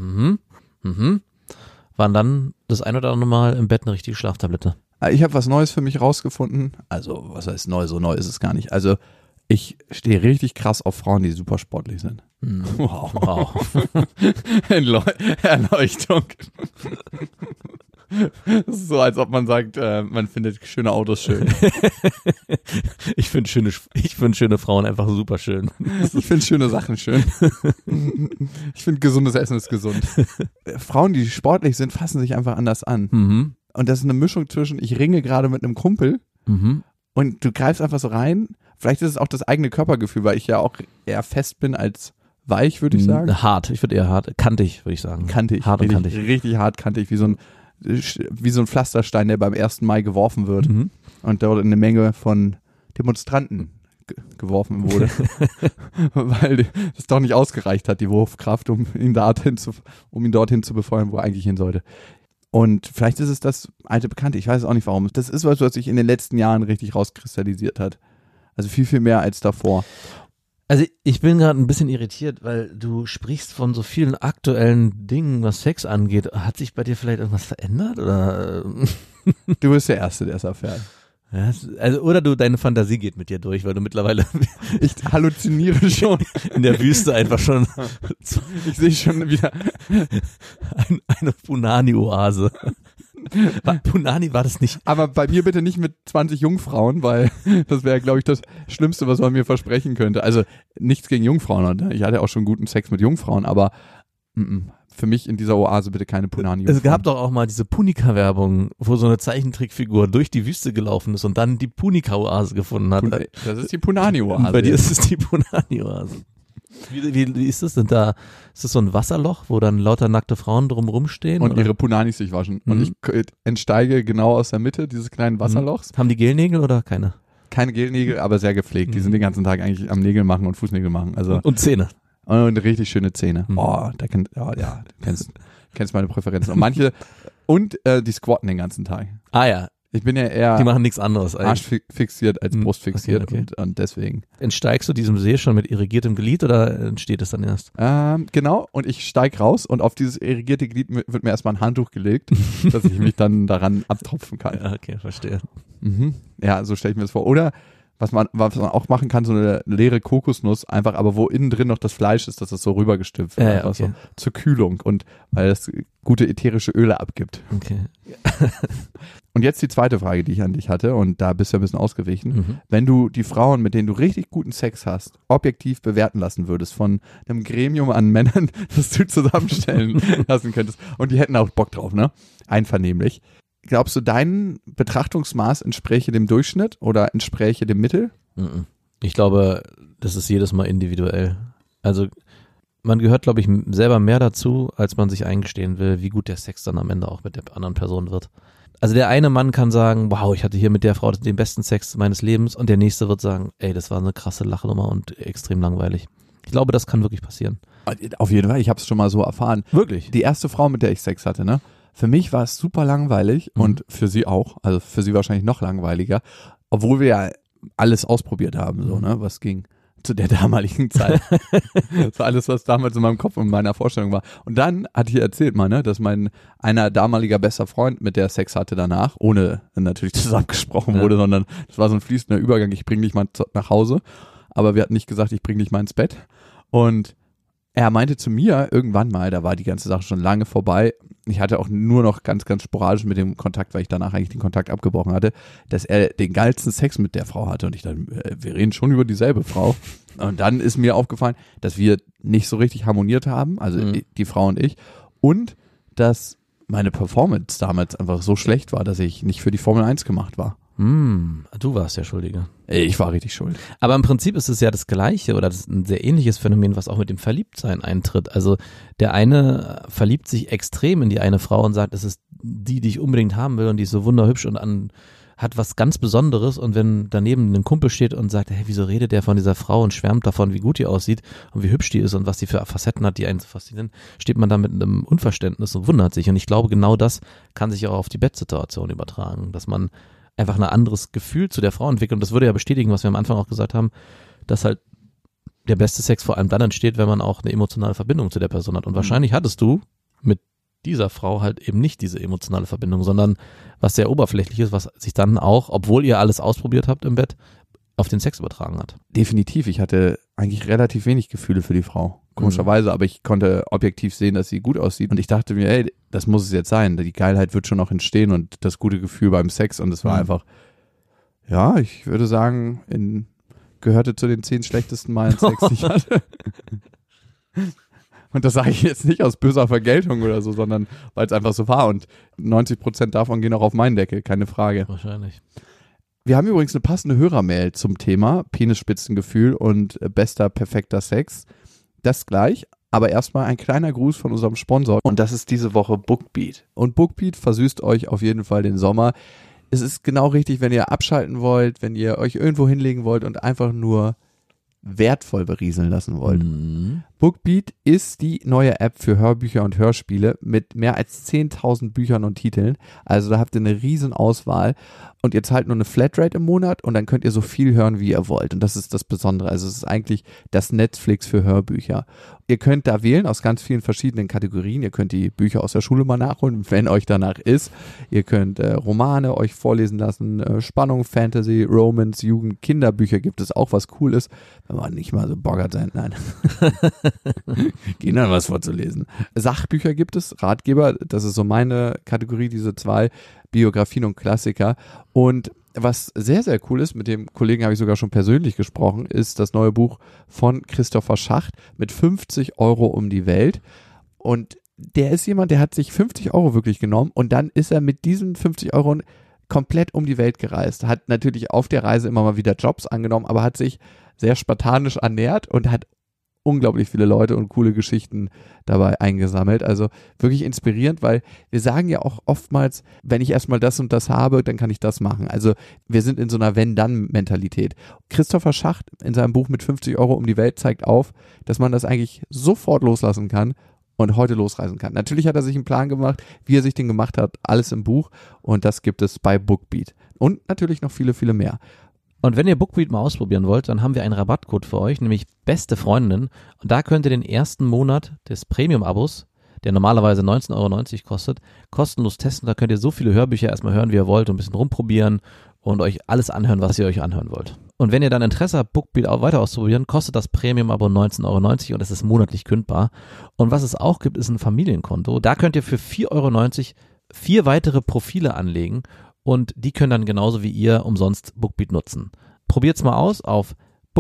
Speaker 4: waren dann das ein oder andere Mal im Bett eine richtige Schlaftablette.
Speaker 3: Ich habe was Neues für mich rausgefunden. Also, was heißt neu? So neu ist es gar nicht. Also, ich stehe richtig krass auf Frauen, die super sportlich sind.
Speaker 4: Wow.
Speaker 3: Erleuchtung. Das ist so, als ob man sagt, man findet schöne Autos schön.
Speaker 4: Ich finde schöne Frauen einfach super schön.
Speaker 3: Ich finde schöne Sachen schön. Ich finde gesundes Essen ist gesund. Frauen, die sportlich sind, fassen sich einfach anders an. Und das ist eine Mischung zwischen, ich ringe gerade mit einem Kumpel und du greifst einfach so rein. Vielleicht ist es auch das eigene Körpergefühl, weil ich ja auch eher fest bin als weich, würde ich sagen.
Speaker 4: Hart, ich würde eher hart, kantig, würde ich sagen.
Speaker 3: Kantig.
Speaker 4: Hart und kantig.
Speaker 3: Richtig hart kantig, wie so ein Pflasterstein, der beim 1. Mai geworfen wird und dort in eine Menge von Demonstranten geworfen wurde, weil das doch nicht ausgereicht hat, die Wurfkraft, um ihn dorthin zu befeuern, wo er eigentlich hin sollte. Und vielleicht ist es das alte Bekannte, ich weiß auch nicht warum. Das ist was sich in den letzten Jahren richtig rauskristallisiert hat. Also viel mehr als davor.
Speaker 4: Also ich bin gerade ein bisschen irritiert, weil du sprichst von so vielen aktuellen Dingen, was Sex angeht. Hat sich bei dir vielleicht irgendwas verändert? Oder?
Speaker 3: Du bist der Erste, der es erfährt.
Speaker 4: Ja, also, oder deine Fantasie geht mit dir durch, weil du mittlerweile
Speaker 3: ich halluziniere schon
Speaker 4: in der Wüste einfach schon
Speaker 3: ich sehe schon wieder
Speaker 4: eine Punani-Oase. Punani war das nicht.
Speaker 3: Aber bei mir bitte nicht mit 20 Jungfrauen, weil das wäre, glaube ich, das Schlimmste, was man mir versprechen könnte. Also nichts gegen Jungfrauen. Ich hatte auch schon guten Sex mit Jungfrauen, aber für mich in dieser Oase bitte keine Punani.
Speaker 4: Es gab doch auch mal diese Punika-Werbung, wo so eine Zeichentrickfigur durch die Wüste gelaufen ist und dann die Punika-Oase gefunden hat.
Speaker 3: Das ist die Punani-Oase.
Speaker 4: Bei dir ist es die Punani-Oase. Wie ist das denn da? Ist das so ein Wasserloch, wo dann lauter nackte Frauen drumrum stehen?
Speaker 3: Und
Speaker 4: oder?
Speaker 3: ihre Punanis sich waschen. Und ich entsteige genau aus der Mitte dieses kleinen Wasserlochs.
Speaker 4: Haben die Gelnägel oder keine?
Speaker 3: Keine Gelnägel, aber sehr gepflegt. Die sind den ganzen Tag eigentlich am Nägel machen und Fußnägel machen. Also
Speaker 4: Und Zähne.
Speaker 3: Und richtig schöne Zähne. Oh, du kennst meine Präferenzen. Und manche, die squatten den ganzen Tag.
Speaker 4: Ah ja,
Speaker 3: Ich bin ja eher
Speaker 4: die machen nichts anderes.
Speaker 3: arschfixiert als brustfixiert
Speaker 4: okay.
Speaker 3: Und deswegen.
Speaker 4: Entsteigst du diesem See schon mit irrigiertem Glied oder entsteht es dann erst?
Speaker 3: Genau, und ich steig raus und auf dieses irrigierte Glied wird mir erstmal ein Handtuch gelegt, dass ich mich dann daran abtropfen kann.
Speaker 4: Ja, okay, verstehe.
Speaker 3: Ja, so stelle ich mir das vor. Oder was man auch machen kann, so eine leere Kokosnuss, einfach, aber wo innen drin noch das Fleisch ist, dass das so rübergestülpt wird.
Speaker 4: Ja,
Speaker 3: einfach
Speaker 4: okay.
Speaker 3: so zur Kühlung und weil das gute ätherische Öle abgibt.
Speaker 4: Okay.
Speaker 3: Und jetzt die zweite Frage, die ich an dich hatte, und da bist du ein bisschen ausgewichen. Wenn du die Frauen, mit denen du richtig guten Sex hast, objektiv bewerten lassen würdest von einem Gremium an Männern, das du zusammenstellen lassen könntest, und die hätten auch Bock drauf, ne? Einvernehmlich. Glaubst du, dein Betrachtungsmaß entspräche dem Durchschnitt oder entspräche dem Mittel?
Speaker 4: Ich glaube, das ist jedes Mal individuell. Also man gehört, glaube ich, selber mehr dazu, als man sich eingestehen will, wie gut der Sex dann am Ende auch mit der anderen Person wird. Also der eine Mann kann sagen, wow, ich hatte hier mit der Frau den besten Sex meines Lebens, und der nächste wird sagen, ey, das war eine krasse Lachnummer und extrem langweilig. Ich glaube, das kann wirklich passieren.
Speaker 3: Auf jeden Fall, ich habe es schon mal so erfahren.
Speaker 4: Wirklich?
Speaker 3: Die erste Frau, mit der ich Sex hatte, ne? Für mich war es super langweilig und für sie auch, also für sie wahrscheinlich noch langweiliger, obwohl wir ja alles ausprobiert haben, so, ne, was ging zu der damaligen Zeit. So alles, was damals in meinem Kopf und in meiner Vorstellung war. Und dann hatte ich erzählt mal, ne, dass einer damaliger bester Freund mit der Sex hatte danach, ohne natürlich, dass es abgesprochen wurde, sondern das war so ein fließender Übergang, ich bring dich mal nach Hause, aber wir hatten nicht gesagt, ich bring dich mal ins Bett. Und er meinte zu mir irgendwann mal, da war die ganze Sache schon lange vorbei, ich hatte auch nur noch ganz, ganz sporadisch mit dem Kontakt, weil ich danach eigentlich den Kontakt abgebrochen hatte, dass er den geilsten Sex mit der Frau hatte, und ich dachte, wir reden schon über dieselbe Frau. Und dann ist mir aufgefallen, dass wir nicht so richtig harmoniert haben, also die Frau und ich, und dass meine Performance damals einfach so schlecht war, dass ich nicht für die Formel 1 gemacht war.
Speaker 4: Du warst der Schuldige.
Speaker 3: Ich war richtig schuld.
Speaker 4: Aber im Prinzip ist es ja das Gleiche oder das ist ein sehr ähnliches Phänomen, was auch mit dem Verliebtsein eintritt. Also der eine verliebt sich extrem in die eine Frau und sagt, es ist die ich unbedingt haben will und die ist so wunderhübsch und hat was ganz Besonderes, und wenn daneben ein Kumpel steht und sagt, hey, wieso redet der von dieser Frau und schwärmt davon, wie gut die aussieht und wie hübsch die ist und was die für Facetten hat, die einen so faszinieren, steht man da mit einem Unverständnis und wundert sich. Und ich glaube, genau das kann sich auch auf die Bettsituation übertragen, dass man einfach ein anderes Gefühl zu der Frau entwickelt. Und das würde ja bestätigen, was wir am Anfang auch gesagt haben, dass halt der beste Sex vor allem dann entsteht, wenn man auch eine emotionale Verbindung zu der Person hat. Und wahrscheinlich hattest du mit dieser Frau halt eben nicht diese emotionale Verbindung, sondern was sehr oberflächlich ist, was sich dann auch, obwohl ihr alles ausprobiert habt im Bett, auf den Sex übertragen hat.
Speaker 3: Definitiv, ich hatte eigentlich relativ wenig Gefühle für die Frau, komischerweise, aber ich konnte objektiv sehen, dass sie gut aussieht, und ich dachte mir, ey, das muss es jetzt sein, die Geilheit wird schon noch entstehen und das gute Gefühl beim Sex, und es war einfach, ja, ich würde sagen, gehörte zu den 10 schlechtesten Malen Sex, die ich hatte. Und das sage ich jetzt nicht aus böser Vergeltung oder so, sondern weil es einfach so war, und 90% davon gehen auch auf meinen Deckel, keine Frage.
Speaker 4: Wahrscheinlich.
Speaker 3: Wir haben übrigens eine passende Hörermail zum Thema Penisspitzengefühl und bester, perfekter Sex. Das gleich, aber erstmal ein kleiner Gruß von unserem Sponsor, und das ist diese Woche Bookbeat. Und Bookbeat versüßt euch auf jeden Fall den Sommer. Es ist genau richtig, wenn ihr abschalten wollt, wenn ihr euch irgendwo hinlegen wollt und einfach nur wertvoll berieseln lassen wollt. Bookbeat ist die neue App für Hörbücher und Hörspiele mit mehr als 10.000 Büchern und Titeln. Also da habt ihr eine riesen Auswahl, und ihr zahlt nur eine Flatrate im Monat und dann könnt ihr so viel hören, wie ihr wollt. Und das ist das Besondere. Also es ist eigentlich das Netflix für Hörbücher. Ihr könnt da wählen aus ganz vielen verschiedenen Kategorien. Ihr könnt die Bücher aus der Schule mal nachholen, wenn euch danach ist. Ihr könnt Romane euch vorlesen lassen, Spannung, Fantasy, Romance, Jugend, Kinderbücher gibt es auch, was cool ist, wenn man nicht mal so Bock hat sein. Nein. Kindern was vorzulesen. Sachbücher gibt es, Ratgeber, das ist so meine Kategorie, diese 2, Biografien und Klassiker. Und was sehr, sehr cool ist, mit dem Kollegen habe ich sogar schon persönlich gesprochen, ist das neue Buch von Christopher Schacht mit 50 € um die Welt. Und der ist jemand, der hat sich 50 € wirklich genommen und dann ist er mit diesen 50 € komplett um die Welt gereist. Hat natürlich auf der Reise immer mal wieder Jobs angenommen, aber hat sich sehr spartanisch ernährt und hat unglaublich viele Leute und coole Geschichten dabei eingesammelt. Also wirklich inspirierend, weil wir sagen ja auch oftmals, wenn ich erstmal das und das habe, dann kann ich das machen. Also wir sind in so einer Wenn-Dann-Mentalität. Christopher Schacht in seinem Buch mit 50 € um die Welt zeigt auf, dass man das eigentlich sofort loslassen kann und heute losreisen kann. Natürlich hat er sich einen Plan gemacht, wie er sich den gemacht hat, alles im Buch und das gibt es bei Bookbeat. Und natürlich noch viele, viele mehr.
Speaker 4: Und wenn ihr Bookbeat mal ausprobieren wollt, dann haben wir einen Rabattcode für euch, nämlich Beste Freundinnen. Und da könnt ihr den ersten Monat des Premium-Abos, der normalerweise 19,90 € kostet, kostenlos testen. Da könnt ihr so viele Hörbücher erstmal hören, wie ihr wollt und ein bisschen rumprobieren und euch alles anhören, was ihr euch anhören wollt. Und wenn ihr dann Interesse habt, Bookbeat auch weiter auszuprobieren, kostet das Premium-Abo 19,90 € und es ist monatlich kündbar. Und was es auch gibt, ist ein Familienkonto. Da könnt ihr für 4,90 € 4 weitere Profile anlegen und die können dann genauso wie ihr umsonst Bookbeat nutzen. Probiert's mal aus auf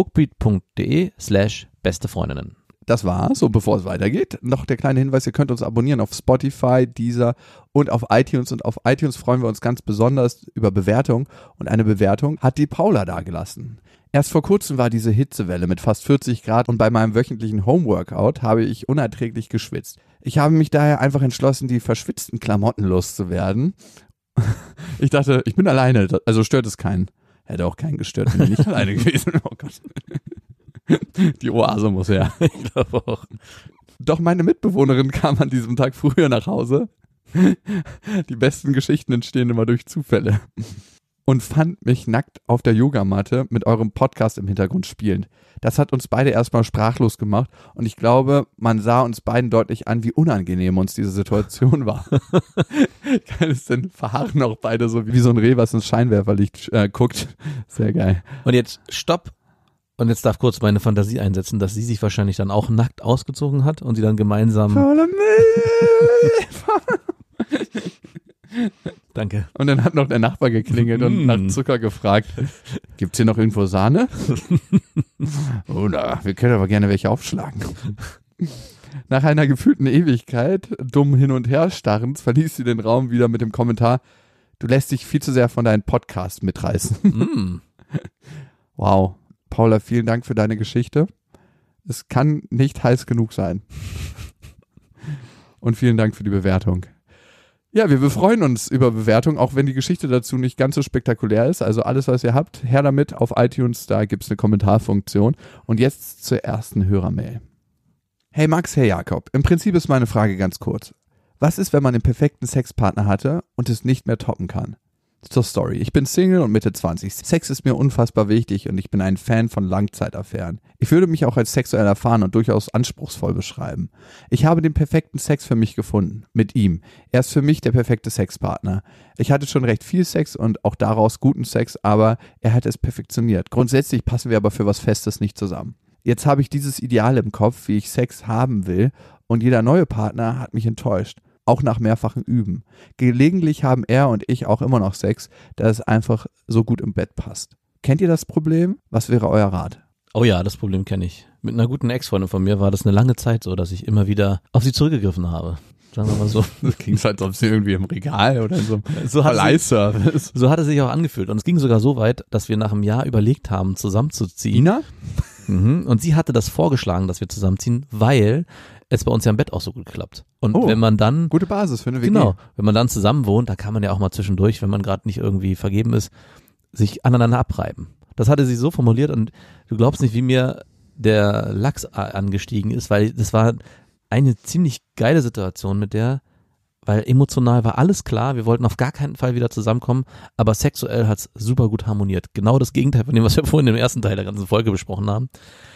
Speaker 4: bookbeat.de/bestefreundinnen.
Speaker 3: Das war's. Und bevor es weitergeht, noch der kleine Hinweis, ihr könnt uns abonnieren auf Spotify, Deezer und auf iTunes. Und auf iTunes freuen wir uns ganz besonders über Bewertungen. Und eine Bewertung hat die Paula dagelassen. Erst vor kurzem war diese Hitzewelle mit fast 40 Grad und bei meinem wöchentlichen Homeworkout habe ich unerträglich geschwitzt. Ich habe mich daher einfach entschlossen, die verschwitzten Klamotten loszuwerden. Ich dachte, ich bin alleine, also stört es keinen. Hätte auch keinen gestört, wenn ich nicht alleine gewesen wäre. Oh Gott. Die Oase muss her.
Speaker 4: Ich glaube auch.
Speaker 3: Doch meine Mitbewohnerin kam an diesem Tag früher nach Hause. Die besten Geschichten entstehen immer durch Zufälle. Und fand mich nackt auf der Yogamatte mit eurem Podcast im Hintergrund spielend. Das hat uns beide erstmal sprachlos gemacht und ich glaube, man sah uns beiden deutlich an, wie unangenehm uns diese Situation war. Geiles denn verharren auch beide so wie so ein Reh, was ins Scheinwerferlicht guckt. Sehr geil.
Speaker 4: Und jetzt stopp. Und jetzt darf kurz meine Fantasie einsetzen, dass sie sich wahrscheinlich dann auch nackt ausgezogen hat und sie dann gemeinsam...
Speaker 3: Follow me.
Speaker 4: Danke.
Speaker 3: Und dann hat noch der Nachbar geklingelt und nach Zucker gefragt. Gibt's hier noch irgendwo Sahne? Oh, na, wir können aber gerne welche aufschlagen. Nach einer gefühlten Ewigkeit, dumm hin und her starrens, verließ sie den Raum wieder mit dem Kommentar, du lässt dich viel zu sehr von deinem Podcast mitreißen. Wow. Paula, vielen Dank für deine Geschichte. Es kann nicht heiß genug sein. Und vielen Dank für die Bewertung. Ja, wir freuen uns über Bewertung, auch wenn die Geschichte dazu nicht ganz so spektakulär ist. Also alles, was ihr habt, her damit auf iTunes, da gibt's eine Kommentarfunktion. Und jetzt zur ersten Hörermail. Hey Max, hey Jakob, im Prinzip ist meine Frage ganz kurz. Was ist, wenn man den perfekten Sexpartner hatte und es nicht mehr toppen kann? Zur Story. Ich bin Single und Mitte 20. Sex ist mir unfassbar wichtig und ich bin ein Fan von Langzeitaffären. Ich würde mich auch als sexuell erfahren und durchaus anspruchsvoll beschreiben. Ich habe den perfekten Sex für mich gefunden. Mit ihm. Er ist für mich der perfekte Sexpartner. Ich hatte schon recht viel Sex und auch daraus guten Sex, aber er hat es perfektioniert. Grundsätzlich passen wir aber für was Festes nicht zusammen. Jetzt habe ich dieses Ideal im Kopf, wie ich Sex haben will, und jeder neue Partner hat mich enttäuscht. Auch nach mehrfachen Üben. Gelegentlich haben er und ich auch immer noch Sex, da es einfach so gut im Bett passt. Kennt ihr das Problem? Was wäre euer Rat?
Speaker 4: Oh ja, das Problem kenne ich. Mit einer guten Ex-Freundin von mir war das eine lange Zeit so, dass ich immer wieder auf sie zurückgegriffen habe. Sagen wir mal so.
Speaker 3: Das klingt halt, als ob sie irgendwie im Regal oder in so einem
Speaker 4: Verleihservice. So hat es sich auch angefühlt. Und es ging sogar so weit, dass wir nach einem Jahr überlegt haben, zusammenzuziehen.
Speaker 3: Ina?
Speaker 4: Und sie hatte das vorgeschlagen, dass wir zusammenziehen, weil es bei uns ja im Bett auch so gut klappt. Und wenn man dann...
Speaker 3: Gute Basis für eine WG.
Speaker 4: Genau, wenn man dann zusammen wohnt, da kann man ja auch mal zwischendurch, wenn man gerade nicht irgendwie vergeben ist, sich aneinander abreiben. Das hatte sie so formuliert und du glaubst nicht, wie mir der Lachs angestiegen ist, weil das war eine ziemlich geile Situation mit der, weil emotional war alles klar, wir wollten auf gar keinen Fall wieder zusammenkommen, aber sexuell hat's super gut harmoniert. Genau das Gegenteil von dem, was wir vorhin im ersten Teil der ganzen Folge besprochen haben.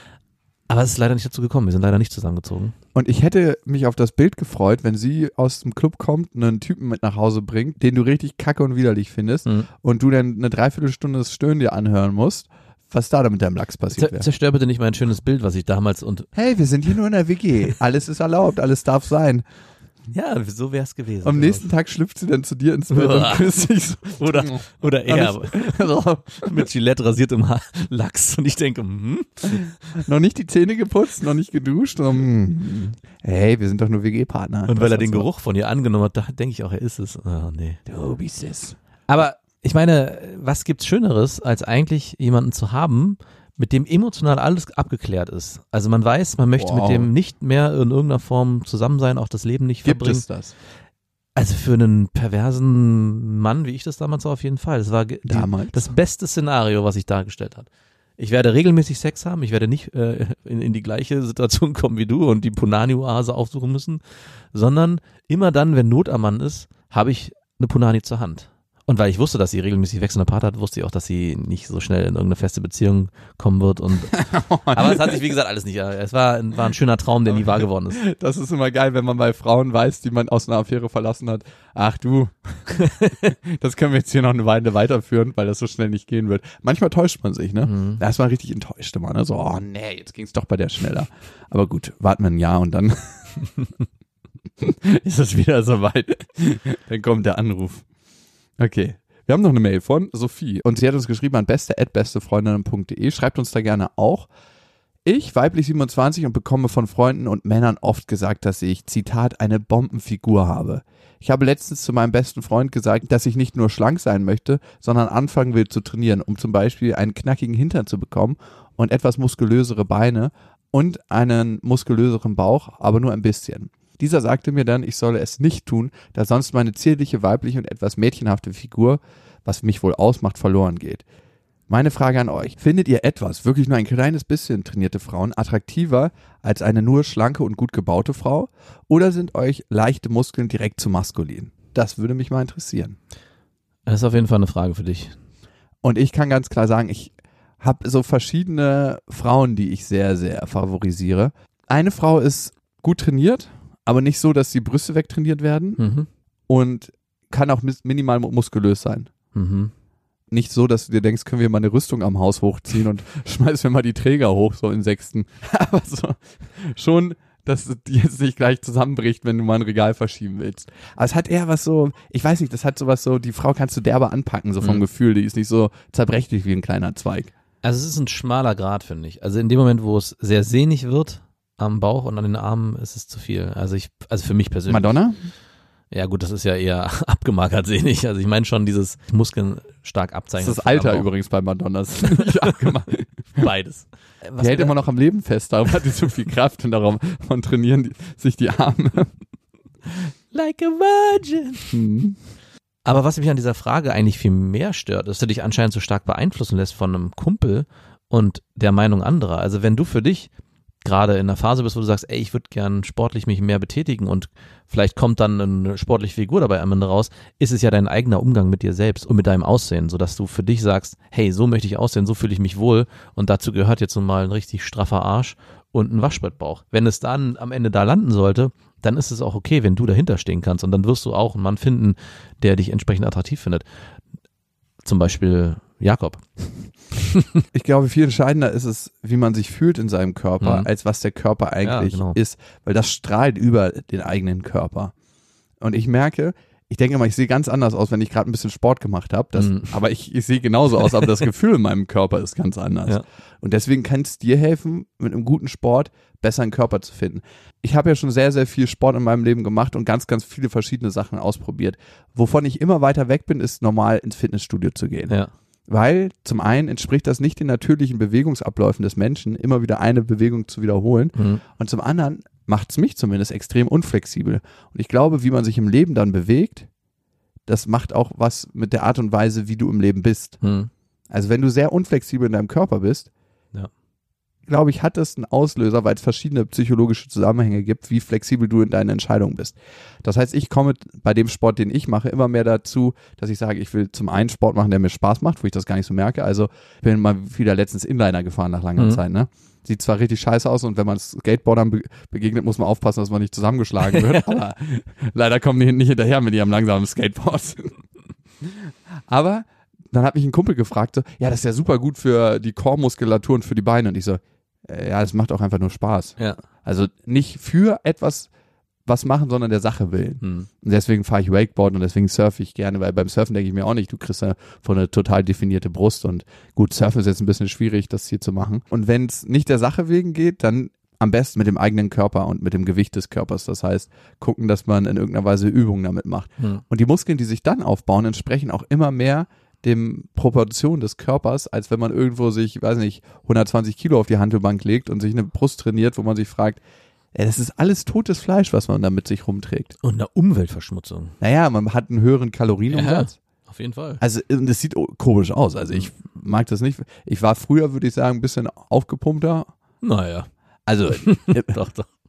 Speaker 4: Aber es ist leider nicht dazu gekommen, wir sind leider nicht zusammengezogen.
Speaker 3: Und ich hätte mich auf das Bild gefreut, wenn sie aus dem Club kommt, einen Typen mit nach Hause bringt, den du richtig kacke und widerlich findest und du dann eine Dreiviertelstunde das Stöhnen dir anhören musst, was da mit deinem Lachs passiert wäre.
Speaker 4: Zerstör bitte nicht mein schönes Bild, was ich damals
Speaker 3: Hey, wir sind hier nur in der WG. Alles ist erlaubt, alles darf sein.
Speaker 4: Ja, so wär's gewesen.
Speaker 3: Am nächsten Tag schlüpft sie dann zu dir ins Bett und küsst dich so.
Speaker 4: Oder er mit Gillette rasiertem Lachs und ich denke,
Speaker 3: noch nicht die Zähne geputzt, noch nicht geduscht. Hey, wir sind doch nur WG-Partner.
Speaker 4: Und weil er den Geruch von ihr angenommen hat, da denke ich auch, er ist es. Oh, nee.
Speaker 3: Du bist es.
Speaker 4: Aber ich meine, was gibt's Schöneres, als eigentlich jemanden zu haben, mit dem emotional alles abgeklärt ist. Also man weiß, man möchte mit dem nicht mehr in irgendeiner Form zusammen sein, auch das Leben nicht verbringen.
Speaker 3: Gibt es das?
Speaker 4: Also für einen perversen Mann, wie ich das damals war, auf jeden Fall. Das war das beste Szenario, was sich dargestellt hat. Ich werde regelmäßig Sex haben, ich werde nicht in die gleiche Situation kommen wie du und die Punani-Oase aufsuchen müssen, sondern immer dann, wenn Not am Mann ist, habe ich eine Punani zur Hand. Und weil ich wusste, dass sie regelmäßig wechselnde Partner hat, wusste ich auch, dass sie nicht so schnell in irgendeine feste Beziehung kommen wird. Aber es hat sich, wie gesagt, alles nicht. Es war ein schöner Traum, der nie wahr geworden ist.
Speaker 3: Das ist immer geil, wenn man bei Frauen weiß, die man aus einer Affäre verlassen hat. Ach du, das können wir jetzt hier noch eine Weile weiterführen, weil das so schnell nicht gehen wird. Manchmal täuscht man sich, ne? Mhm. Da ist man richtig enttäuscht immer, ne? So, oh nee, jetzt ging's doch bei der schneller. Aber gut, warten wir ein Jahr und dann ist es wieder soweit. Dann kommt der Anruf. Okay, wir haben noch eine Mail von Sophie und sie hat uns geschrieben an beste@bestefreundinnen.de. Schreibt uns da gerne auch. Ich, weiblich 27 und bekomme von Freunden und Männern oft gesagt, dass ich, Zitat, eine Bombenfigur habe. Ich habe letztens zu meinem besten Freund gesagt, dass ich nicht nur schlank sein möchte, sondern anfangen will zu trainieren, um zum Beispiel einen knackigen Hintern zu bekommen und etwas muskulösere Beine und einen muskulöseren Bauch, aber nur ein bisschen. Dieser sagte mir dann, ich solle es nicht tun, da sonst meine zierliche, weibliche und etwas mädchenhafte Figur, was mich wohl ausmacht, verloren geht. Meine Frage an euch, findet ihr etwas, wirklich nur ein kleines bisschen trainierte Frauen, attraktiver als eine nur schlanke und gut gebaute Frau? Oder sind euch leichte Muskeln direkt zu maskulin? Das würde mich mal interessieren.
Speaker 4: Das ist auf jeden Fall eine Frage für dich.
Speaker 3: Und ich kann ganz klar sagen, ich habe so verschiedene Frauen, die ich sehr, sehr favorisiere. Eine Frau ist gut trainiert, aber nicht so, dass die Brüste wegtrainiert werden und kann auch minimal muskulös sein. Mhm. Nicht so, dass du dir denkst, können wir mal eine Rüstung am Haus hochziehen und schmeißen wir mal die Träger hoch, so in Sechsten. Aber so schon, dass die jetzt nicht gleich zusammenbricht, wenn du mal ein Regal verschieben willst. Aber es hat eher was so, ich weiß nicht, das hat sowas so, die Frau kannst du derbe anpacken, so vom Gefühl, die ist nicht so zerbrechlich wie ein kleiner Zweig.
Speaker 4: Also es ist ein schmaler Grad, finde ich. Also in dem Moment, wo es sehr sehnig wird, am Bauch und an den Armen ist es zu viel. Also für mich persönlich.
Speaker 3: Madonna?
Speaker 4: Ja gut, das ist ja eher abgemagert sehnig. Also ich meine schon dieses Muskeln stark abzeichnen.
Speaker 3: Das ist das Alter übrigens bei Madonna. Das ist nicht abgemagert.
Speaker 4: Beides.
Speaker 3: Die hält immer noch am Leben fest, darum hat die so viel Kraft und darum trainieren sich die Arme.
Speaker 4: Like a virgin. Aber was mich an dieser Frage eigentlich viel mehr stört, ist, dass du dich anscheinend so stark beeinflussen lässt von einem Kumpel und der Meinung anderer. Also wenn du für dich gerade in der Phase bist, wo du sagst, ey, ich würde gern sportlich mich mehr betätigen und vielleicht kommt dann eine sportliche Figur dabei am Ende raus, ist es ja dein eigener Umgang mit dir selbst und mit deinem Aussehen, sodass du für dich sagst, hey, so möchte ich aussehen, so fühle ich mich wohl und dazu gehört jetzt nun mal ein richtig straffer Arsch und ein Waschbrettbauch. Wenn es dann am Ende da landen sollte, dann ist es auch okay, wenn du dahinter stehen kannst und dann wirst du auch einen Mann finden, der dich entsprechend attraktiv findet. Zum Beispiel Jakob.
Speaker 3: Ich glaube, viel entscheidender ist es, wie man sich fühlt in seinem Körper, als was der Körper eigentlich ist, weil das strahlt über den eigenen Körper. Und ich merke, ich denke immer, ich sehe ganz anders aus, wenn ich gerade ein bisschen Sport gemacht habe, aber ich sehe genauso aus, aber das Gefühl in meinem Körper ist ganz anders. Ja. Und deswegen kann es dir helfen, mit einem guten Sport besser einen Körper zu finden. Ich habe ja schon sehr, sehr viel Sport in meinem Leben gemacht und ganz, ganz viele verschiedene Sachen ausprobiert. Wovon ich immer weiter weg bin, ist normal ins Fitnessstudio zu gehen. Ja. Weil zum einen entspricht das nicht den natürlichen Bewegungsabläufen des Menschen, immer wieder eine Bewegung zu wiederholen. Und zum anderen macht es mich zumindest extrem unflexibel. Und ich glaube, wie man sich im Leben dann bewegt, das macht auch was mit der Art und Weise, wie du im Leben bist. Also wenn du sehr unflexibel in deinem Körper bist, glaube ich, hat das einen Auslöser, weil es verschiedene psychologische Zusammenhänge gibt, wie flexibel du in deinen Entscheidungen bist. Das heißt, ich komme bei dem Sport, den ich mache, immer mehr dazu, dass ich sage, ich will zum einen Sport machen, der mir Spaß macht, wo ich das gar nicht so merke. Also ich bin mal wieder letztens Inliner gefahren nach langer Zeit. Ne? Sieht zwar richtig scheiße aus und wenn man Skateboardern begegnet, muss man aufpassen, dass man nicht zusammengeschlagen wird. Aber leider kommen die nicht hinterher mit ihrem langsamen Skateboard. Aber dann hat mich ein Kumpel gefragt, so, ja, das ist ja super gut für die Core-Muskulatur und für die Beine. Und ich so, ja, das macht auch einfach nur Spaß. Ja. Also nicht für etwas was machen, sondern der Sache willen. Und deswegen fahre ich Wakeboard und deswegen surfe ich gerne, weil beim Surfen denke ich mir auch nicht, du kriegst ja von eine total definierte Brust und gut, Surfen ist jetzt ein bisschen schwierig, das hier zu machen. Und wenn es nicht der Sache wegen geht, dann am besten mit dem eigenen Körper und mit dem Gewicht des Körpers. Das heißt, gucken, dass man in irgendeiner Weise Übungen damit macht. Und die Muskeln, die sich dann aufbauen, entsprechen auch immer mehr dem Proportion des Körpers, als wenn man irgendwo sich, weiß nicht, 120 Kilo auf die Hantelbank legt und sich eine Brust trainiert, wo man sich fragt, das ist alles totes Fleisch, was man da mit sich rumträgt.
Speaker 4: Und eine Umweltverschmutzung.
Speaker 3: Naja, man hat einen höheren Kalorienumsatz.
Speaker 4: Ja, auf jeden Fall.
Speaker 3: Also das sieht komisch aus. Also ich mag das nicht. Ich war früher, würde ich sagen, ein bisschen aufgepumpter.
Speaker 4: Naja.
Speaker 3: Also
Speaker 4: doch.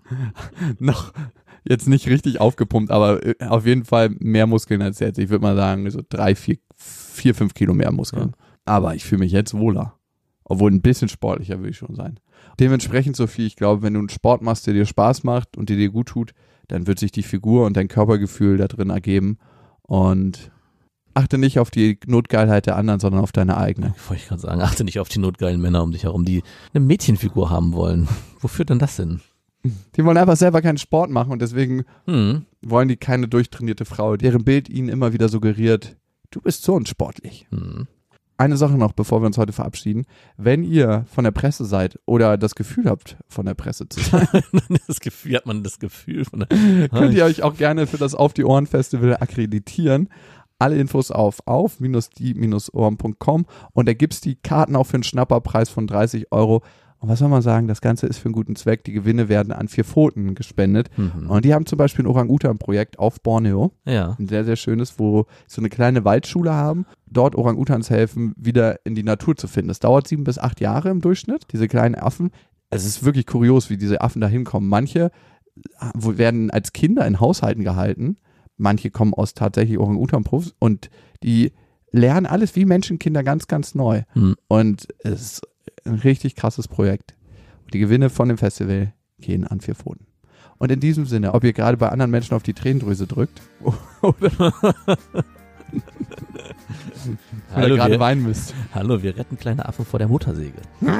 Speaker 3: noch jetzt nicht richtig aufgepumpt, aber auf jeden Fall mehr Muskeln als jetzt. Ich würde mal sagen, so 3, 4, 5 Kilo mehr Muskeln. Ja. Aber ich fühle mich jetzt wohler. Obwohl ein bisschen sportlicher will ich schon sein. Dementsprechend, Sophie, ich glaube, wenn du einen Sport machst, der dir Spaß macht und der dir gut tut, dann wird sich die Figur und dein Körpergefühl da drin ergeben. Und achte nicht auf die Notgeilheit der anderen, sondern auf deine eigene.
Speaker 4: Wollte ich gerade sagen, achte nicht auf die notgeilen Männer um dich herum, die eine Mädchenfigur haben wollen. Wo führt denn das hin?
Speaker 3: Die wollen einfach selber keinen Sport machen und deswegen wollen die keine durchtrainierte Frau, deren Bild ihnen immer wieder suggeriert, du bist so unsportlich. Eine Sache noch, bevor wir uns heute verabschieden. Wenn ihr von der Presse seid oder das Gefühl habt, von der Presse zu sein,
Speaker 4: hat man das Gefühl von der
Speaker 3: könnt ihr euch auch gerne für das Auf die Ohren Festival akkreditieren. Alle Infos auf die-ohren.com und da gibt's die Karten auch für einen Schnapperpreis von 30 €. Und was soll man sagen, das Ganze ist für einen guten Zweck. Die Gewinne werden an 4 Pfoten gespendet. Und die haben zum Beispiel ein Orang-Utan-Projekt auf Borneo.
Speaker 4: Ja.
Speaker 3: Ein sehr, sehr schönes, wo sie so eine kleine Waldschule haben. Dort Orang-Utans helfen, wieder in die Natur zu finden. Das dauert 7 bis 8 Jahre im Durchschnitt, diese kleinen Affen. Es ist wirklich kurios, wie diese Affen da hinkommen. Manche werden als Kinder in Haushalten gehalten. Manche kommen aus tatsächlich Orang-Utan-Profs und die lernen alles wie Menschenkinder ganz, ganz neu. Und es ist ein richtig krasses Projekt. Die Gewinne von dem Festival gehen an 4 Pfoten. Und in diesem Sinne, ob ihr gerade bei anderen Menschen auf die Tränendrüse drückt oder gerade weinen müsst.
Speaker 4: Hallo, wir retten kleine Affen vor der Motorsäge.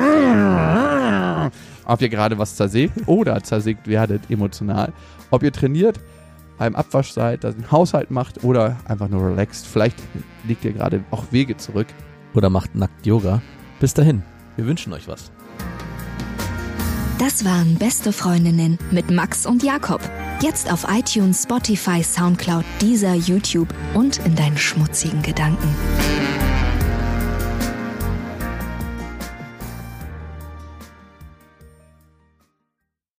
Speaker 3: Ob ihr gerade was zersägt oder zersägt werdet emotional. Ob ihr trainiert, beim Abwasch seid, den Haushalt macht oder einfach nur relaxt. Vielleicht legt ihr gerade auch Wege zurück.
Speaker 4: Oder macht nackt Yoga. Bis dahin, wir wünschen euch was.
Speaker 1: Das waren Beste Freundinnen mit Max und Jakob. Jetzt auf iTunes, Spotify, Soundcloud, Deezer, YouTube und in deinen schmutzigen Gedanken.